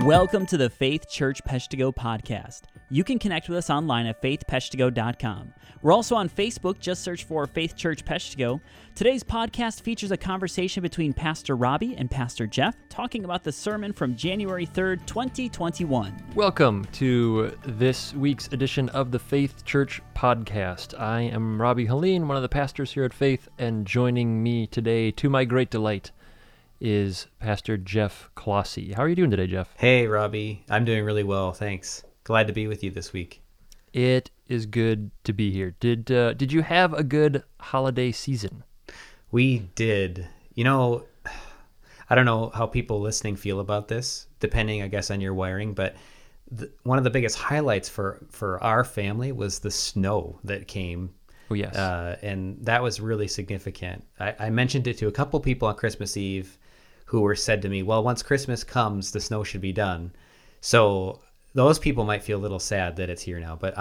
Welcome to the Faith Church Peshtigo podcast. You can connect with us online at faithpeshtigo.com. We're also on Facebook. Just search for Faith Church Peshtigo. Today's podcast features a conversation between Pastor Robbie and Pastor Jeff talking about the sermon from January 3rd, 2021. Welcome to this week's edition of the Faith Church podcast. I am Robbie Helene, one of the pastors here at Faith, and joining me today, to my great delight, is Pastor Jeff Clossy. How are you doing today, Jeff? Hey, Robbie. I'm doing really well, thanks. Glad to be with you this week. It is good to be here. Did you have a good holiday season? We did. You know, I don't know how people listening feel about this, depending, I guess, on your wiring, but one of the biggest highlights for our family was the snow that came. Oh, yes. And that was really significant. I mentioned it to a couple people on Christmas Eve who were said to me, well, once Christmas comes, the snow should be done. So those people might feel a little sad that it's here now, but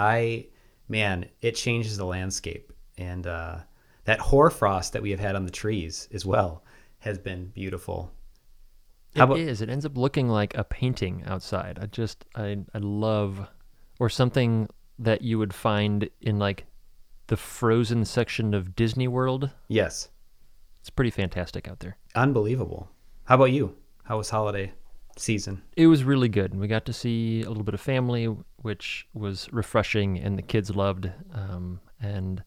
it changes the landscape. And that hoarfrost that we have had on the trees as well has been beautiful. It is. It ends up looking like a painting outside. I love, or something that you would find in like the Frozen section of Disney World. Yes. It's pretty fantastic out there. Unbelievable. How about you? How was holiday season? It was really good. We got to see a little bit of family, which was refreshing, and the kids loved. And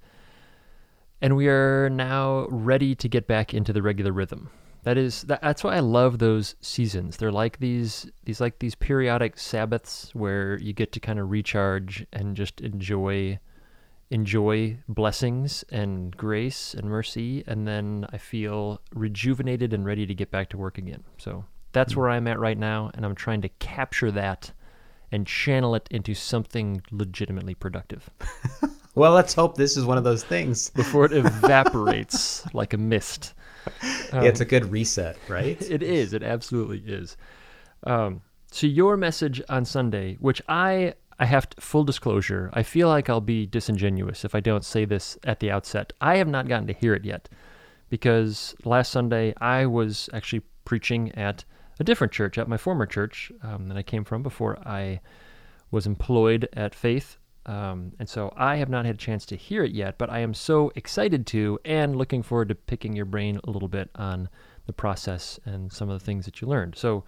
we are now ready to get back into the regular rhythm. That's why I love those seasons. They're like these periodic Sabbaths where you get to kind of recharge and just enjoy blessings and grace and mercy, and then I feel rejuvenated and ready to get back to work again. So that's where I'm at right now, and I'm trying to capture that and channel it into something legitimately productive. Well, let's hope this is one of those things. Before it evaporates like a mist. Yeah, it's a good reset, right? It is. It absolutely is. So your message on Sunday, which I have to, full disclosure, I feel like I'll be disingenuous if I don't say this at the outset. I have not gotten to hear it yet because last Sunday I was actually preaching at a different church, at my former church that I came from before I was employed at Faith. And so I have not had a chance to hear it yet, but I am so excited to and looking forward to picking your brain a little bit on the process and some of the things that you learned. So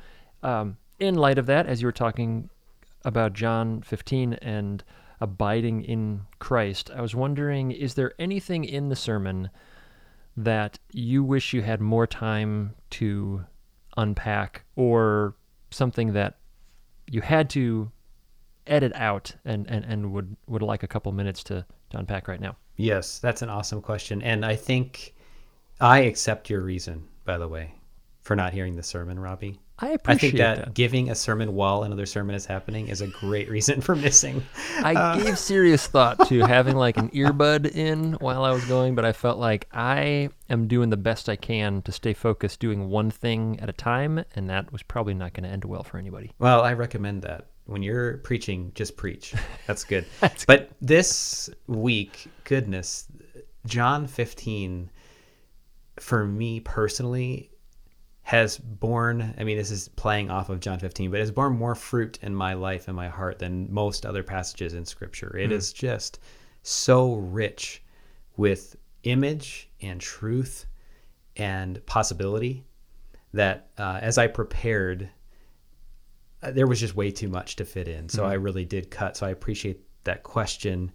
in light of that, as you were talking about John 15 and abiding in Christ, I was wondering, is there anything in the sermon that you wish you had more time to unpack, or something that you had to edit out and would like a couple minutes to unpack right now? Yes, that's an awesome question. And I think I accept your reason, by the way, for not hearing the sermon, Robbie. I appreciate that. Giving a sermon while another sermon is happening is a great reason for missing. I gave serious thought to having like an earbud in while I was going, but I felt like I am doing the best I can to stay focused doing one thing at a time, and that was probably not going to end well for anybody. Well, I recommend that. When you're preaching, just preach. That's good. But this week, goodness, John 15, for me personally, has borne, this is playing off of John 15, but has borne more fruit in my life and my heart than most other passages in Scripture. It is just so rich with image and truth and possibility that as I prepared, there was just way too much to fit in. So I really did cut. So I appreciate that question.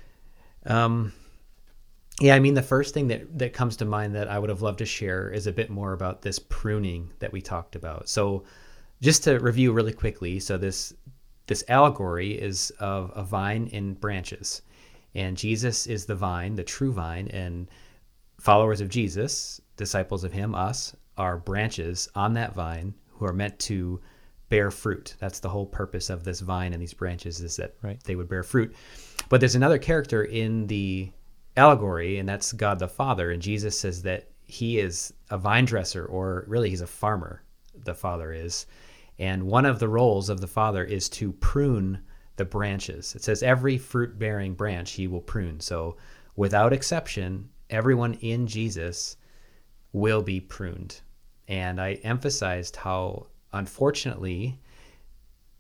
The first thing that comes to mind that I would have loved to share is a bit more about this pruning that we talked about. So just to review really quickly, so this allegory is of a vine and branches. And Jesus is the vine, the true vine, and followers of Jesus, disciples of him, us, are branches on that vine who are meant to bear fruit. That's the whole purpose of this vine and these branches, is that they would bear fruit. But there's another character in the allegory, and that's God the Father, and Jesus says that he is a vine dresser, or really he's a farmer, the Father is, and one of the roles of the Father is to prune the branches. It says every fruit-bearing branch he will prune. So without exception, everyone in Jesus will be pruned. And I emphasized how, unfortunately,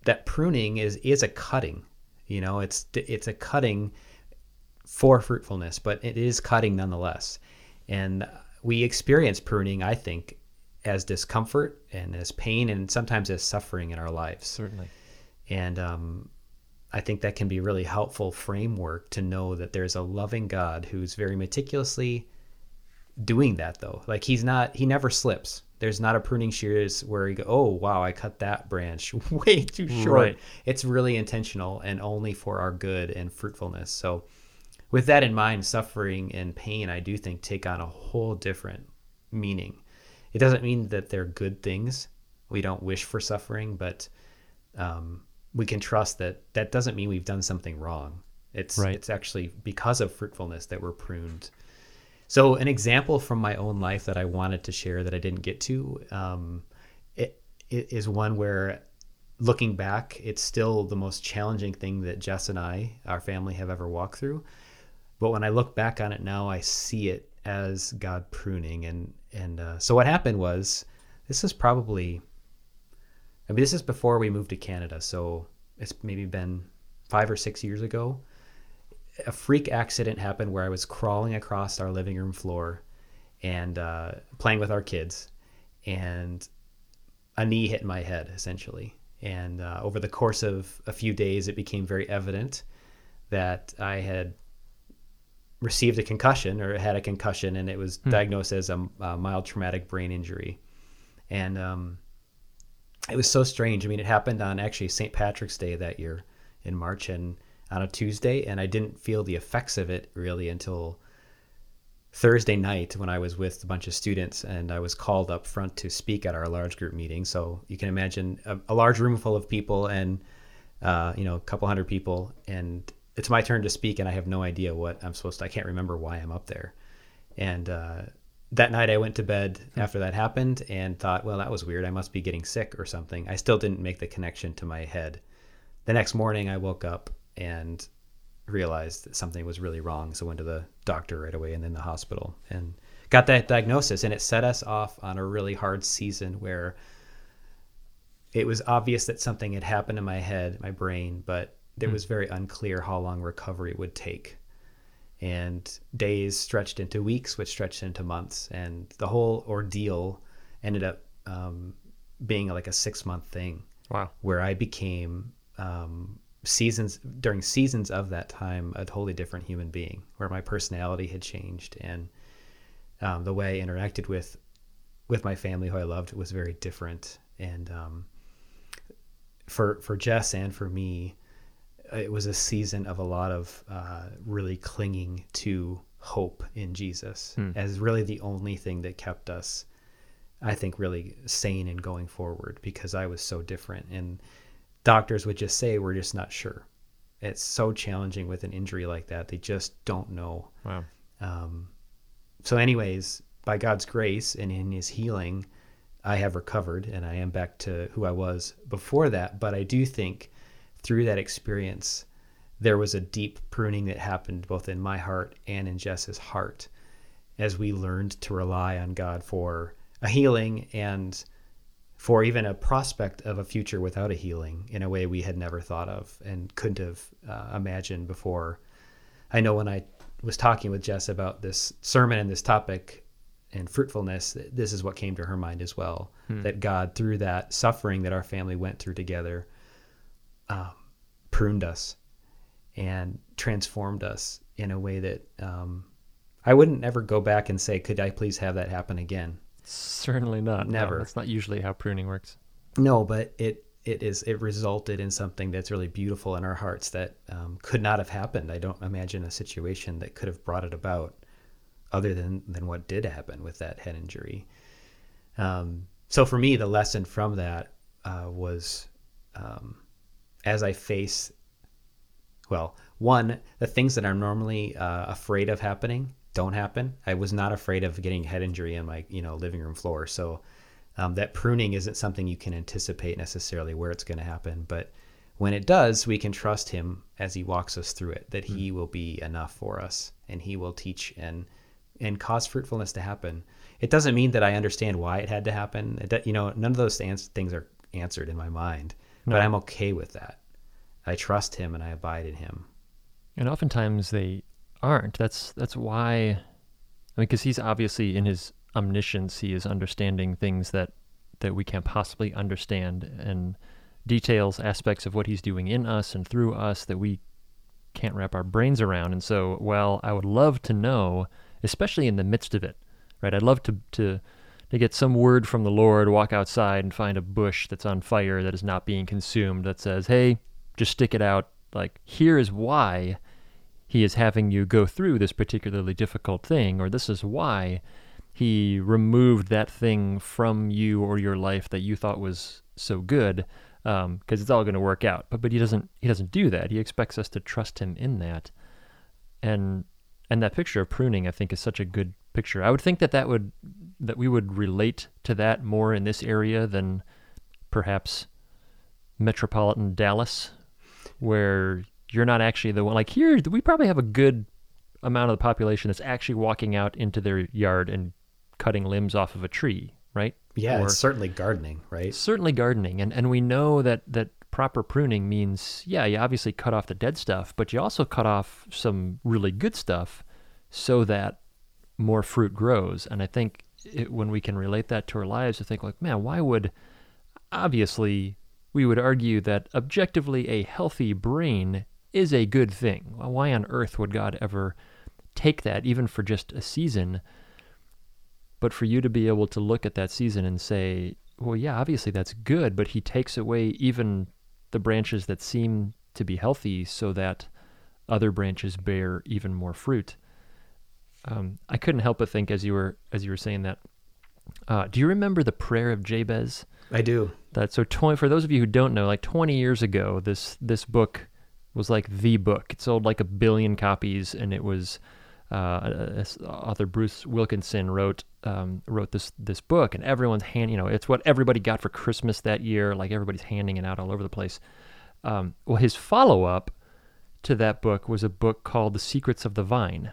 that pruning is a cutting. It's a cutting for fruitfulness, but it is cutting nonetheless. And we experience pruning, I think, as discomfort and as pain and sometimes as suffering in our lives. Certainly. And I think that can be really helpful framework to know that there's a loving God who's very meticulously doing that, though. Like he never slips. There's not a pruning shears where you go, oh, wow, I cut that branch way too short. Right. It's really intentional and only for our good and fruitfulness. So with that in mind, suffering and pain, I do think, take on a whole different meaning. It doesn't mean that they're good things. We don't wish for suffering, but we can trust that doesn't mean we've done something wrong. It's actually because of fruitfulness that we're pruned. So an example from my own life that I wanted to share that I didn't get to, it is one where, looking back, it's still the most challenging thing that Jess and our family, have ever walked through. But when I look back on it now, I see it as God pruning. And so what happened was, this is before we moved to Canada. So it's maybe been 5 or 6 years ago. A freak accident happened where I was crawling across our living room floor and playing with our kids, and a knee hit my head, essentially. And over the course of a few days, it became very evident that I had received a concussion, or had a concussion, and it was diagnosed as a mild traumatic brain injury. And it was so strange. I mean, it happened on actually St. Patrick's Day that year in March, and on a Tuesday, and I didn't feel the effects of it really until Thursday night when I was with a bunch of students, and I was called up front to speak at our large group meeting. So you can imagine a large room full of people, and a couple hundred people, and it's my turn to speak, and I have no idea what I'm supposed to. I can't remember why I'm up there. And that night I went to bed after that happened and thought, well, that was weird. I must be getting sick or something. I still didn't make the connection to my head. The next morning I woke up and realized that something was really wrong. So went to the doctor right away and then the hospital and got that diagnosis. And it set us off on a really hard season where it was obvious that something had happened in my head, my brain, but it was very unclear how long recovery would take. And days stretched into weeks, which stretched into months. And the whole ordeal ended up being like a 6-month thing. Wow. Where I became during seasons of that time a totally different human being, where my personality had changed, and the way I interacted with my family, who I loved, was very different. And for Jess and for me, it was a season of a lot of really clinging to hope in Jesus as really the only thing that kept us, I think, really sane and going forward, because I was so different. And doctors would just say, we're just not sure. It's so challenging with an injury like that. They just don't know. Wow. So anyways, by God's grace and in his healing, I have recovered, and I am back to who I was before that. But I do think through that experience, there was a deep pruning that happened both in my heart and in Jess's heart, as we learned to rely on God for a healing and for even a prospect of a future without a healing in a way we had never thought of and couldn't have imagined before. I know when I was talking with Jess about this sermon and this topic and fruitfulness, this is what came to her mind as well, that God, through that suffering that our family went through together, pruned us and transformed us in a way that I wouldn't ever go back and say, could I please have that happen again? Certainly not. Never. No, that's not usually how pruning works. No, but it resulted in something that's really beautiful in our hearts that could not have happened. I don't imagine a situation that could have brought it about other than what did happen with that head injury. So for me, the lesson from that was as I face, one, the things that I'm normally afraid of happening don't happen. I was not afraid of getting head injury on my living room floor. So that pruning isn't something you can anticipate necessarily where it's going to happen. But when it does, we can trust him as he walks us through it, that he will be enough for us, and he will teach and cause fruitfulness to happen. It doesn't mean that I understand why it had to happen. None of those things are answered in my mind, but I'm okay with that. I trust him and I abide in him. And oftentimes they aren't. That's why, I mean, because he's obviously in his omniscience, he is understanding things that we can't possibly understand, and details, aspects of what he's doing in us and through us that we can't wrap our brains around. And so, well, I would love to know, especially in the midst of it, right? I'd love to get some word from the Lord, walk outside and find a bush that's on fire that is not being consumed that says, hey, just stick it out. Like, here is why he is having you go through this particularly difficult thing, or this is why he removed that thing from you or your life that you thought was so good, because it's all going to work out. But he doesn't do that. He expects us to trust him in that. And that picture of pruning, I think, is such a good picture. I would think that we would relate to that more in this area than perhaps metropolitan Dallas, where you're not actually the one. Like here, we probably have a good amount of the population that's actually walking out into their yard and cutting limbs off of a tree, right? Yeah, it's certainly gardening, right? Certainly gardening. And we know that proper pruning means, yeah, you obviously cut off the dead stuff, but you also cut off some really good stuff so that more fruit grows. And I think when we can relate that to our lives, I think like, man, obviously we would argue that objectively a healthy brain is a good thing. Why on earth would God ever take that, even for just a season? But for you to be able to look at that season and say, well, yeah, obviously that's good, but he takes away even the branches that seem to be healthy so that other branches bear even more fruit. I couldn't help but think as you were saying that. Do you remember the prayer of Jabez? I do. For those of you who don't know, like 20 years ago, this book was like the book. It sold like 1 billion copies, and it was author Bruce Wilkinson wrote this book, and everyone's it's what everybody got for Christmas that year. Like everybody's handing it out all over the place. Well, his follow-up to that book was a book called The Secrets of the Vine,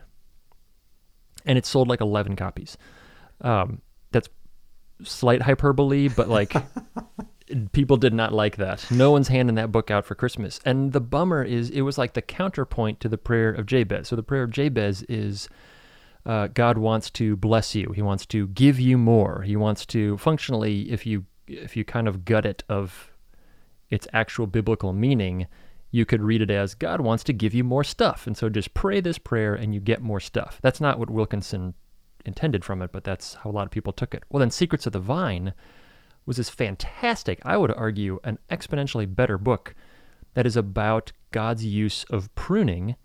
and it sold like 11 copies. That's slight hyperbole, but like people did not like that. No one's handing that book out for Christmas. And the bummer is it was like the counterpoint to the prayer of Jabez. So the prayer of Jabez is God wants to bless you. He wants to give you more. He wants to functionally, if you kind of gut it of its actual biblical meaning, you could read it as God wants to give you more stuff. And so just pray this prayer and you get more stuff. That's not what Wilkinson intended from it, but that's how a lot of people took it. Well, then Secrets of the Vine was this fantastic, I would argue, an exponentially better book that is about God's use of pruning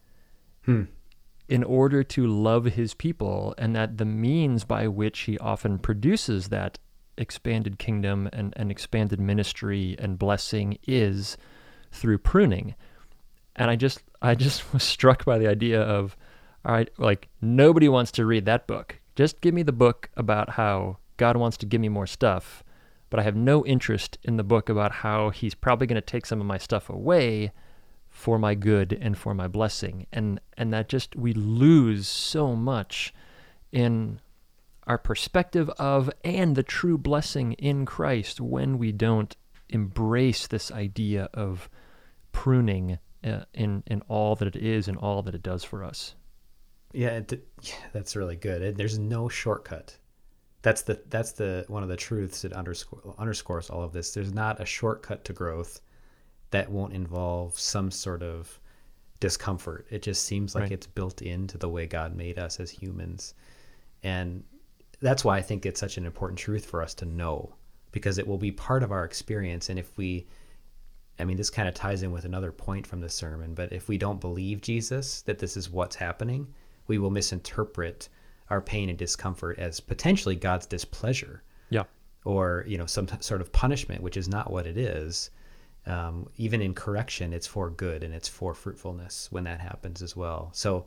in order to love his people, and that the means by which he often produces that expanded kingdom and expanded ministry and blessing is through pruning. And I just was struck by the idea of, all right, like nobody wants to read that book. Just give me the book about how God wants to give me more stuff, but I have no interest in the book about how he's probably going to take some of my stuff away for my good and for my blessing. And that just, we lose so much in our perspective of and the true blessing in Christ when we don't embrace this idea of pruning in all that it is and all that it does for us. Yeah, that's really good. There's no shortcut. That's the one of the truths that underscores all of this. There's not a shortcut to growth that won't involve some sort of discomfort. It just seems like it's built into the way God made us as humans. And that's why I think it's such an important truth for us to know, because it will be part of our experience. And if this kind of ties in with another point from the sermon, but if we don't believe Jesus, that this is what's happening, we will misinterpret our pain and discomfort as potentially God's displeasure. Yeah. Or, some sort of punishment, which is not what it is. Even in correction, it's for good and it's for fruitfulness when that happens as well. So,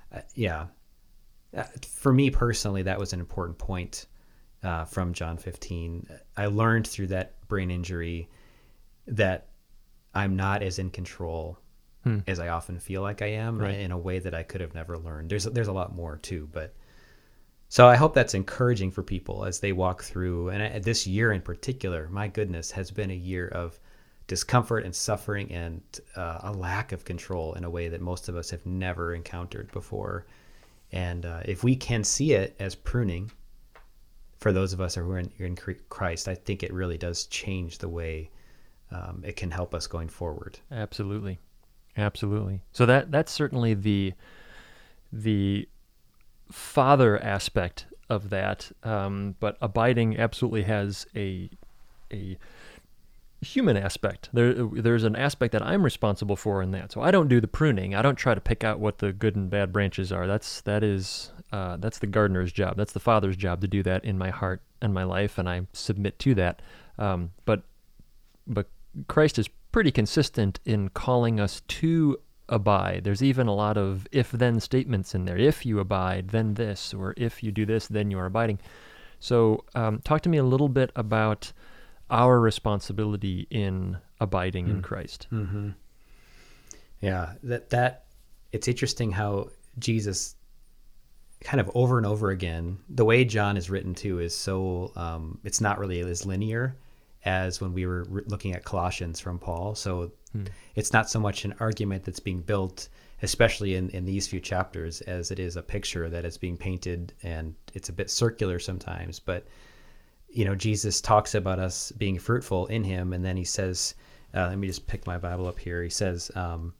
for me personally, that was an important point from John 15. I learned through that brain injury that I'm not as in control as I often feel like I am, in a way that I could have never learned. There's a lot more too, but so I hope that's encouraging for people as they walk through. And this year in particular, my goodness, has been a year of discomfort and suffering and a lack of control in a way that most of us have never encountered before. And if we can see it as pruning for those of us who are in Christ, I think it really does change the way it can help us going forward. Absolutely. So that's certainly the father aspect of that, but abiding absolutely has a human aspect. There's an aspect that I'm responsible for in that. So I don't do the pruning. I don't try to pick out what the good and bad branches are. That's the gardener's job. That's the father's job to do that in my heart and my life, and I submit to that. But Christ is pretty consistent in calling us to abide. There's even a lot of if-then statements in there. If you abide, then this, or if you do this, then you are abiding. So talk to me a little bit about our responsibility in abiding in Christ. Mm-hmm. Yeah, that it's interesting how Jesus kind of over and over again, the way John is written too is so, it's not really as linear as when we were looking at Colossians from Paul. So it's not so much an argument that's being built, especially in these few chapters, as it is a picture that is being painted, and it's a bit circular sometimes. But Jesus talks about us being fruitful in him, and then he says, let me just pick my Bible up here. He says,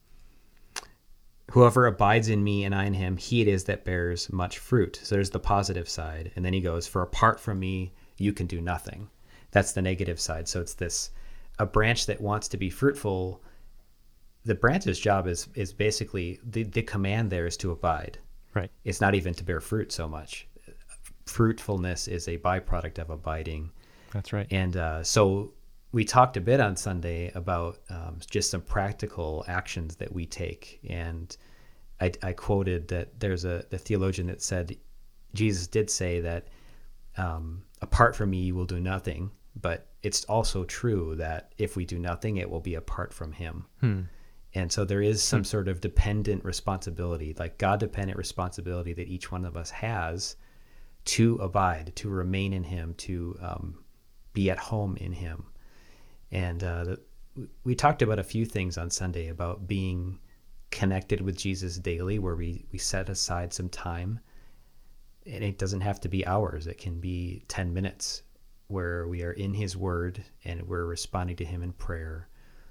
whoever abides in me and I in him, he it is that bears much fruit. So there's the positive side. And then he goes, for apart from me, you can do nothing. That's the negative side. So it's a branch that wants to be fruitful. The branch's job is basically, the command there is to abide. Right. It's not even to bear fruit so much. Fruitfulness is a byproduct of abiding. That's right. And so we talked a bit on Sunday about just some practical actions that we take. And I quoted that there's the theologian that said, Jesus did say that apart from me, you will do nothing. But it's also true that if we do nothing, it will be apart from him. And so there is some sort of dependent responsibility, like God-dependent responsibility that each one of us has to abide, to remain in him, to be at home in him. And we talked about a few things on Sunday about being connected with Jesus daily, where we set aside some time. And it doesn't have to be hours. It can be 10 minutes where we are in his word and we're responding to him in prayer.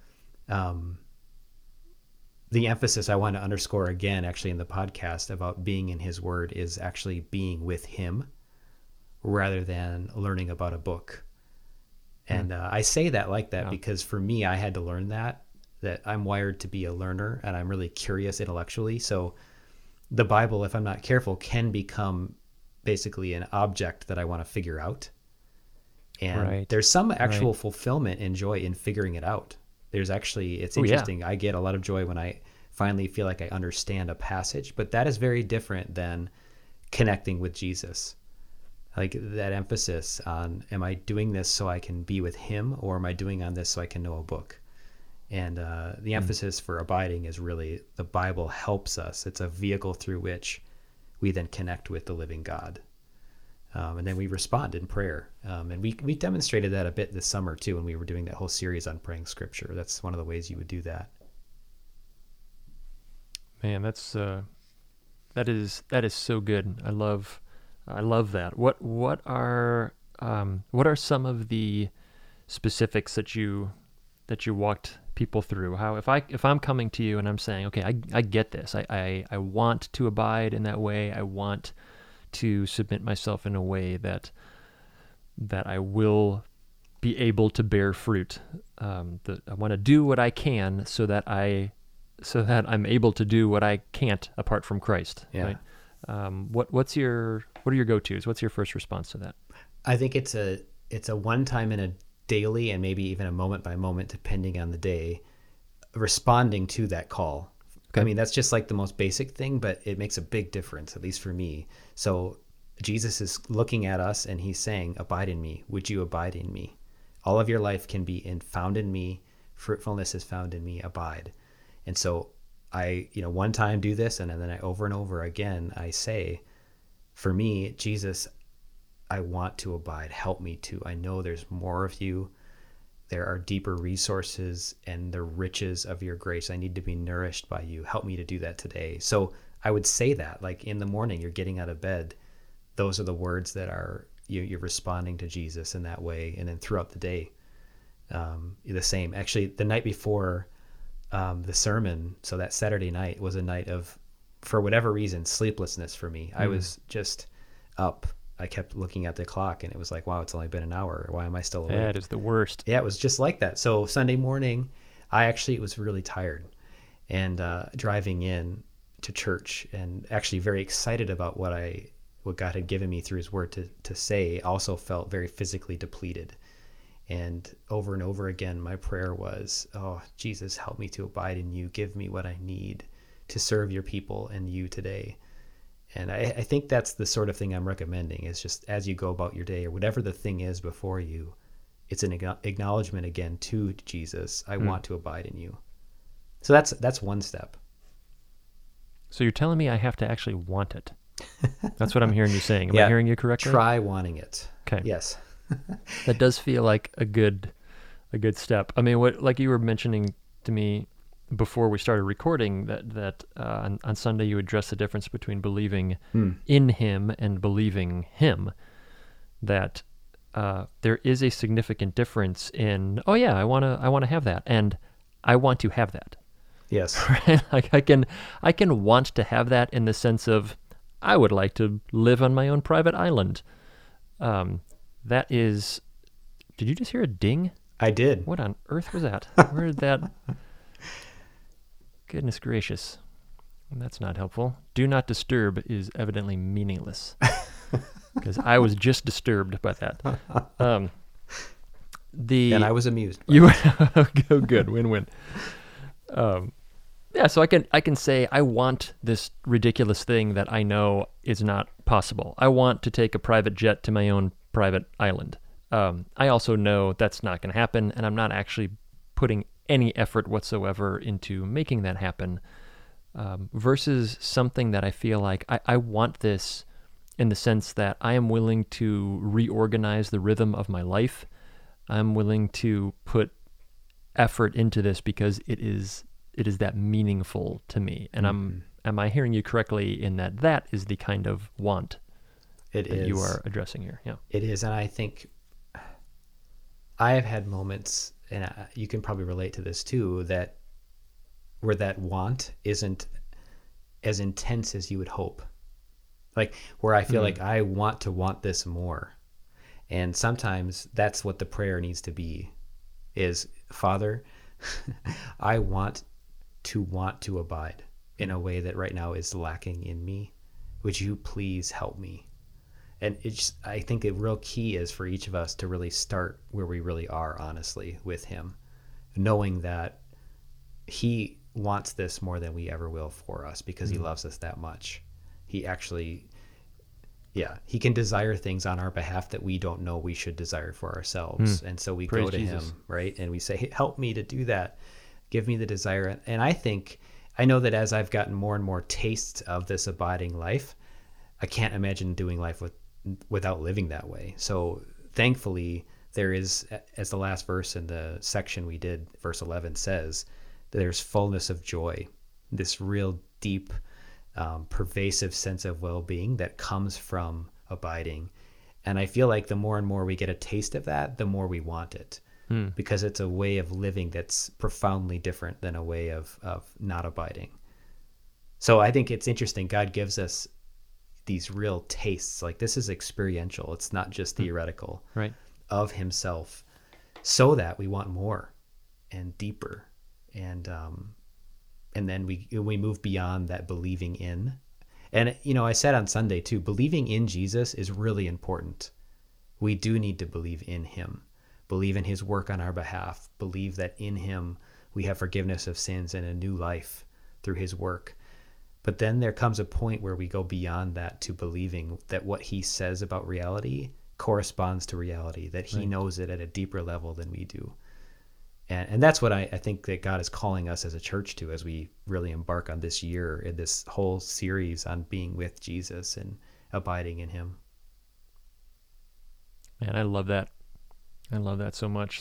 The emphasis I want to underscore again, actually, in the podcast about being in his word is actually being with him rather than learning about a book. And I say that like that because for me, I had to learn that I'm wired to be a learner and I'm really curious intellectually. So the Bible, if I'm not careful, can become basically an object that I want to figure out. And there's some actual fulfillment and joy in figuring it out. There's actually, it's interesting. I get a lot of joy when I finally feel like I understand a passage, but that is very different than connecting with Jesus. Like that emphasis on, am I doing this so I can be with him, or am I doing on this so I can know a book? And the emphasis for abiding is really the Bible helps us. It's a vehicle through which we then connect with the living God. And then we respond in prayer. And we demonstrated that a bit this summer too when we were doing that whole series on praying scripture. That's one of the ways you would do that. Man, that is so good. I love that. What are some of the specifics that you walked people through? How if I'm coming to you and I'm saying, okay, I get this. I want to abide in that way. I want to submit myself in a way that I will be able to bear fruit. That I want to do what I can so that I'm able to do what I can't apart from Christ. Yeah. Right? What are your go-tos? What's your first response to that? I think it's a one time and a daily, and maybe even a moment by moment, depending on the day, responding to that call. Okay. I mean, that's just like the most basic thing, but it makes a big difference, at least for me. So Jesus is looking at us and he's saying, abide in me. Would you abide in me? All of your life can be found in me. Fruitfulness is found in me. Abide. And so I, one time do this, and then I over and over again, I say, for me, Jesus, I want to abide. Help me to. I know there's more of you. There are deeper resources and the riches of your grace. I need to be nourished by you. Help me to do that today. So I would say that, like in the morning, you're getting out of bed. Those are the words that are, you're responding to Jesus in that way. And then throughout the day, the same. Actually, the night before the sermon, so that Saturday night was a night of, for whatever reason, sleeplessness for me. I was just up. I kept looking at the clock and it was like, wow, it's only been an hour. Why am I still awake? That is the worst. Yeah, it was just like that. So Sunday morning, I actually was really tired and driving in to church and actually very excited about what God had given me through his word to say. Also felt very physically depleted. And over again, my prayer was, oh, Jesus, help me to abide in you. Give me what I need to serve your people and you today. And I think that's the sort of thing I'm recommending, is just as you go about your day or whatever the thing is before you, it's an acknowledgement again to Jesus. I want to abide in you. So that's one step. So you're telling me I have to actually want it. That's what I'm hearing you saying. Am I hearing you correctly? Try wanting it. Okay. Yes. That does feel like a good step. I mean, what, like you were mentioning to me before we started recording, that on Sunday you addressed the difference between believing in him and believing him. That there is a significant difference in, oh yeah, I want to have that, and I want to have that. Yes. Right? Like I can want to have that in the sense of, I would like to live on my own private island. That is, did you just hear a ding? I did. What on earth was that? Where did that? Goodness gracious. That's not helpful. Do not disturb is evidently meaningless. Because I was just disturbed by that. And I was amused. You go good, win-win. Yeah, so I can say I want this ridiculous thing that I know is not possible. I want to take a private jet to my own private island. I also know that's not going to happen, and I'm not actually putting any effort whatsoever into making that happen, versus something that I feel like I want this in the sense that I am willing to reorganize the rhythm of my life. I'm willing to put effort into this because it is that meaningful to me. And am I hearing you correctly in that is the kind of want that you are addressing here? Yeah, it is. And I think I have had moments, and you can probably relate to this too, that where that want isn't as intense as you would hope. Like where I feel like I want to want this more. And sometimes that's what the prayer needs to be, is, Father, I want to abide in a way that right now is lacking in me. Would you please help me? And I think the real key is for each of us to really start where we really are, honestly, with him, knowing that he wants this more than we ever will for us because he loves us that much. He actually, he can desire things on our behalf that we don't know we should desire for ourselves. And so we go to Jesus. Him, right? And we say, hey, help me to do that. Give me the desire. And I know that as I've gotten more and more tastes of this abiding life, I can't imagine doing life without living that way. So thankfully, there is, as the last verse in the section we did, verse 11 says, there's fullness of joy, this real deep, pervasive sense of well-being that comes from abiding. And I feel like the more and more we get a taste of that, the more we want it, because it's a way of living that's profoundly different than a way of not abiding. So I think it's interesting. God gives us these real tastes. Like this is experiential. It's not just theoretical, right, of himself, so that we want more and deeper. And then we move beyond that believing in. And, I said on Sunday too, believing in Jesus is really important. We do need to believe in him, believe in his work on our behalf, believe that in him we have forgiveness of sins and a new life through his work. But then there comes a point where we go beyond that to believing that what he says about reality corresponds to reality, that he knows it at a deeper level than we do. And that's what I think that God is calling us as a church to, as we really embark on this year in this whole series on being with Jesus and abiding in him. Man, I love that. I love that so much.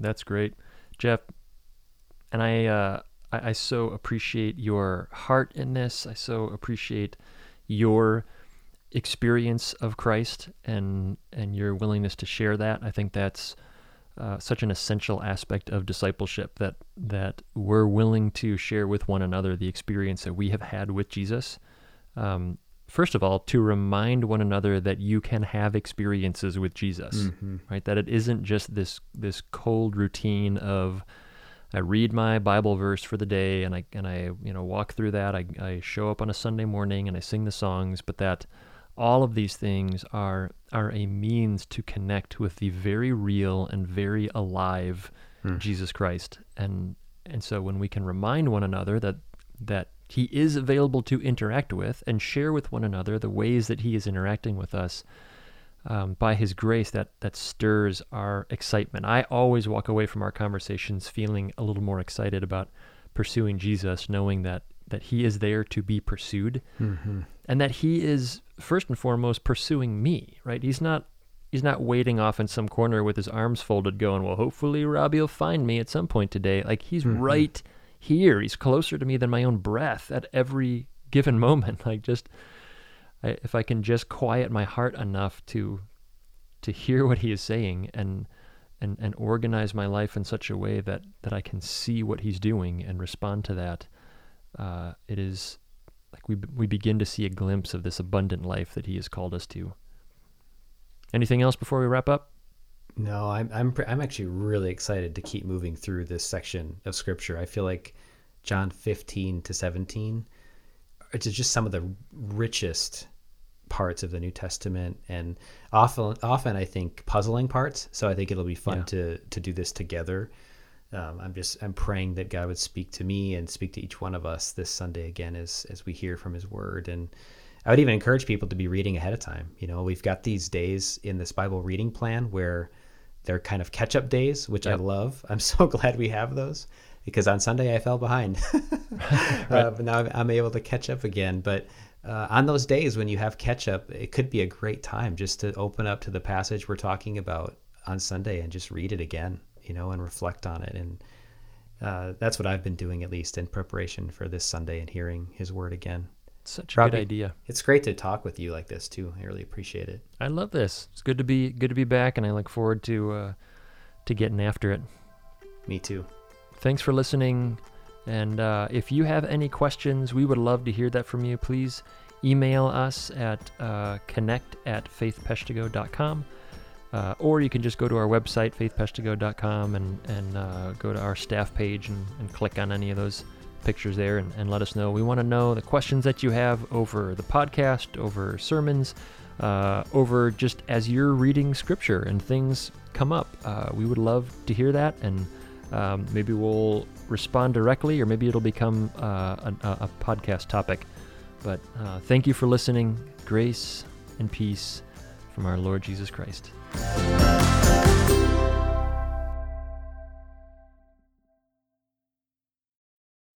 That's great, Jeff. And I so appreciate your heart in this. I so appreciate your experience of Christ and your willingness to share that. I think that's such an essential aspect of discipleship, that we're willing to share with one another the experience that we have had with Jesus. First of all, to remind one another that you can have experiences with Jesus, right? That it isn't just this cold routine of, I read my Bible verse for the day and I walk through that. I show up on a Sunday morning and I sing the songs, but that all of these things are a means to connect with the very real and very alive Jesus Christ. And so when we can remind one another that he is available to interact with and share with one another the ways that he is interacting with us, by his grace, that stirs our excitement. I always walk away from our conversations feeling a little more excited about pursuing Jesus, knowing that he is there to be pursued, and that he is first and foremost pursuing me, right? He's not waiting off in some corner with his arms folded going, well, hopefully Robbie will find me at some point today. Like, he's right here. He's closer to me than my own breath at every given moment. Like, if I can just quiet my heart enough to hear what he is saying and organize my life in such a way that I can see what he's doing and respond to that, it is like we begin to see a glimpse of this abundant life that he has called us to. Anything else before we wrap up? No, I'm actually really excited to keep moving through this section of Scripture. I feel like John 15 to 17, it's just some of the richest parts of the New Testament, and often I think puzzling parts. So I think it'll be fun to do this together. I'm praying that God would speak to me and speak to each one of us this Sunday again as we hear from his word. And I would even encourage people to be reading ahead of time. We've got these days in this Bible reading plan where they're kind of catch-up days, which I love. I'm so glad we have those, because on Sunday I fell behind. But now I'm able to catch up again. But on those days when you have catch-up, it could be a great time just to open up to the passage we're talking about on Sunday and just read it again, and reflect on it. And that's what I've been doing, at least in preparation for this Sunday, and hearing his word again. Such a good idea. It's great to talk with you like this too. I really appreciate it. I love this. It's good to be back, and I look forward to getting after it. Me too. Thanks for listening. And if you have any questions, we would love to hear that from you. Please email us at connect@faithpeshtigo.com, or you can just go to our website, faithpeshtigo.com, and go to our staff page and click on any of those pictures there and let us know. We want to know the questions that you have over the podcast, over sermons, over just as you're reading Scripture and things come up. We would love to hear that, and maybe we'll respond directly, or maybe it'll become a podcast topic. But thank you for listening. Grace and peace from our Lord Jesus Christ.